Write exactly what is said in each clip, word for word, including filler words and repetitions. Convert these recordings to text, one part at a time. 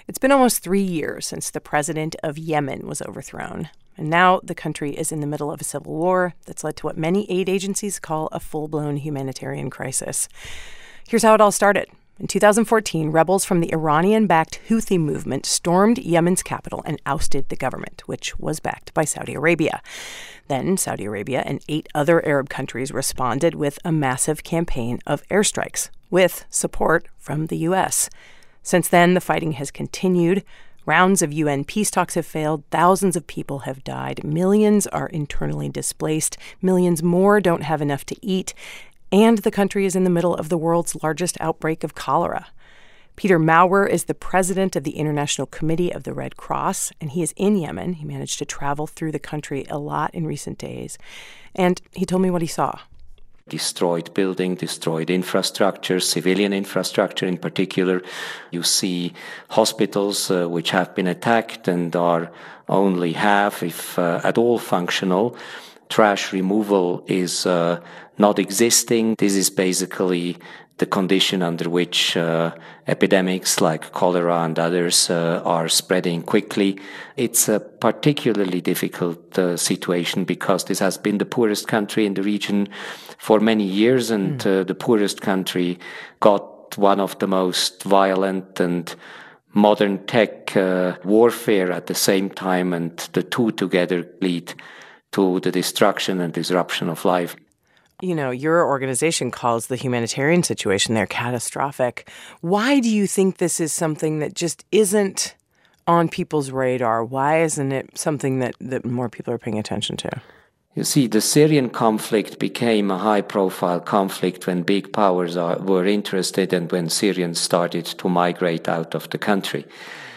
It's been almost three years since the president of Yemen was overthrown. And now the country is in the middle of a civil war that's led to what many aid agencies call a full-blown humanitarian crisis. Here's how it all started. In two thousand fourteen, rebels from the Iranian-backed Houthi movement stormed Yemen's capital and ousted the government, which was backed by Saudi Arabia. Then Saudi Arabia and eight other Arab countries responded with a massive campaign of airstrikes, with support from the U S. Since then, the fighting has continued. Rounds of U N peace talks have failed. Thousands of people have died. Millions are internally displaced. Millions more don't have enough to eat. And the country is in the middle of the world's largest outbreak of cholera. Peter Maurer is the president of the International Committee of the Red Cross, and he is in Yemen. He managed to travel through the country a lot in recent days. And he told me what he saw. Destroyed building, destroyed infrastructure, civilian infrastructure in particular. You see hospitals uh, which have been attacked and are only half, if uh, at all, functional. Trash removal is uh, not existing. This is basically the condition under which uh, epidemics like cholera and others uh, are spreading quickly. It's a particularly difficult uh, situation because this has been the poorest country in the region for many years, and mm. uh, the poorest country got one of the most violent and modern tech uh, warfare at the same time, and the two together lead to the destruction and disruption of life. You know, your organization calls the humanitarian situation there catastrophic. Why do you think this is something that just isn't on people's radar? Why isn't it something that, that more people are paying attention to? You see, the Syrian conflict became a high-profile conflict when big powers are, were interested and when Syrians started to migrate out of the country.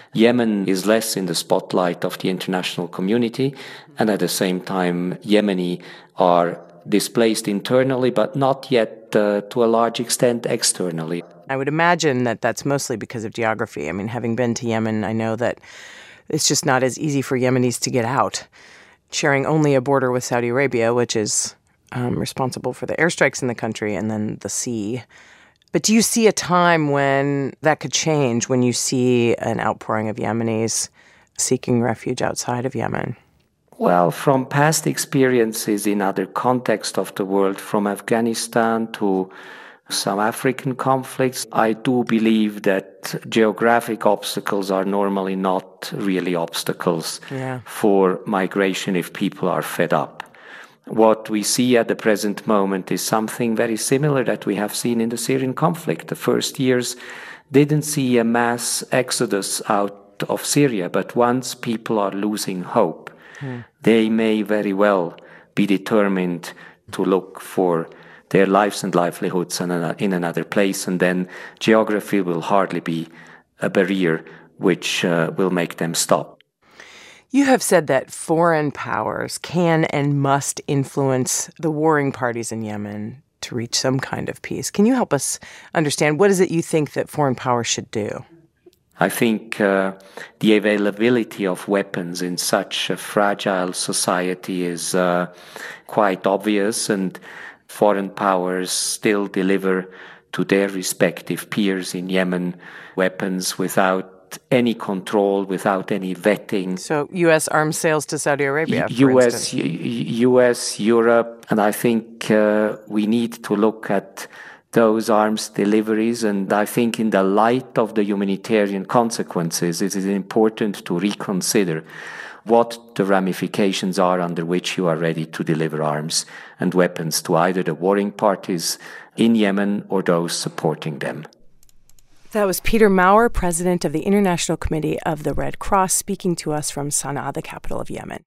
Yemen is less in the spotlight of the international community, and at the same time, Yemeni are displaced internally, but not yet uh, to a large extent externally. I would imagine that that's mostly because of geography. I mean, having been to Yemen, I know that it's just not as easy for Yemenis to get out. Sharing only a border with Saudi Arabia, which is um, responsible for the airstrikes in the country, and then the sea. But do you see a time when that could change, when you see an outpouring of Yemenis seeking refuge outside of Yemen? Well, from past experiences in other contexts of the world, from Afghanistan to some African conflicts, I do believe that geographic obstacles are normally not really obstacles yeah. for migration if people are fed up. What we see at the present moment is something very similar that we have seen in the Syrian conflict. The first years didn't see a mass exodus out of Syria, but once people are losing hope, hmm. they may very well be determined to look for their lives and livelihoods in another place, and then geography will hardly be a barrier which uh, will make them stop. You have said that foreign powers can and must influence the warring parties in Yemen to reach some kind of peace. Can you help us understand what is it you think that foreign powers should do? I think uh, the availability of weapons in such a fragile society is uh, quite obvious, and foreign powers still deliver to their respective peers in Yemen weapons without any control, without any vetting. So U S arms sales to Saudi Arabia, for U S, instance. U S, Europe, and I think uh, we need to look at those arms deliveries, and I think in the light of the humanitarian consequences, it is important to reconsider what the ramifications are under which you are ready to deliver arms and weapons to either the warring parties in Yemen or those supporting them. That was Peter Maurer, president of the International Committee of the Red Cross, speaking to us from Sana'a, the capital of Yemen.